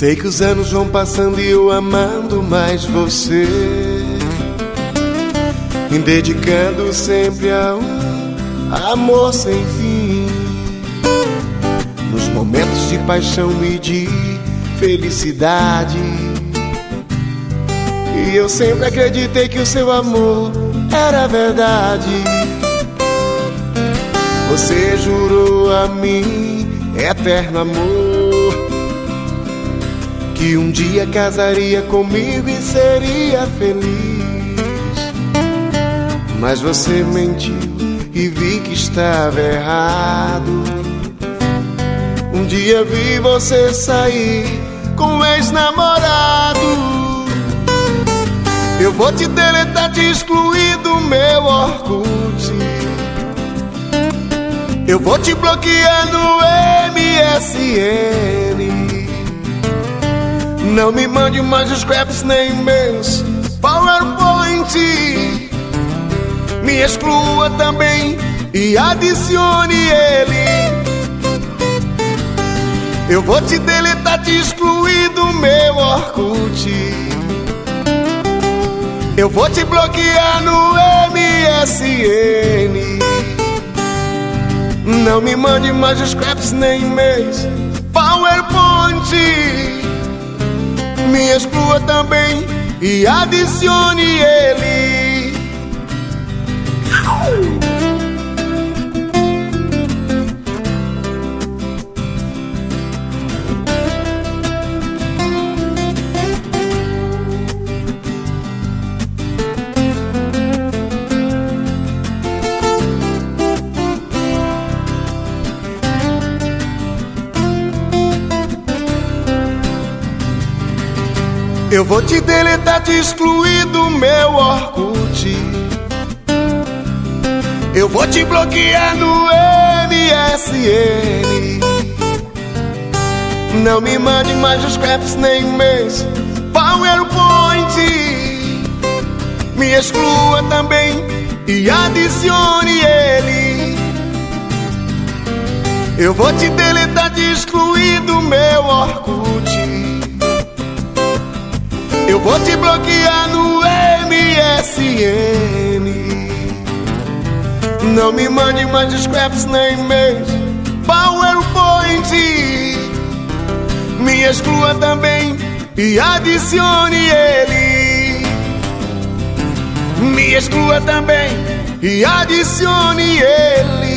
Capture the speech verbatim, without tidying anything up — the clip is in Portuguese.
Sei que os anos vão passando e eu amando mais você, me dedicando sempre a um amor sem fim, nos momentos de paixão e de felicidade. E eu sempre acreditei que o seu amor era verdade. Você jurou a mim eterno amor, que um dia casaria comigo e seria feliz. Mas você mentiu e vi que estava errado. Um dia vi você sair com um ex-namorado. Eu vou te deletar, te excluir do meu Orkut. Eu vou te bloquear no M S N. Não me mande mais scraps nem meus PowerPoint. Me exclua também e adicione ele. Eu vou te deletar, te excluir do meu Orkut. Eu vou te bloquear no M S N. Não me mande mais scraps nem meus PowerPoint. Me exclua também e adicione ele. Eu vou te deletar, te excluir do meu Orkut. Eu vou te bloquear no M S N. Não me mande mais scraps nem meus PowerPoint. Me exclua também e adicione ele. Eu vou te deletar, te excluir do meu Orkut. Eu vou te bloquear no M S N. Não me mande mais scraps nem meus PowerPoint. Me exclua também e adicione ele. Me exclua também e adicione ele.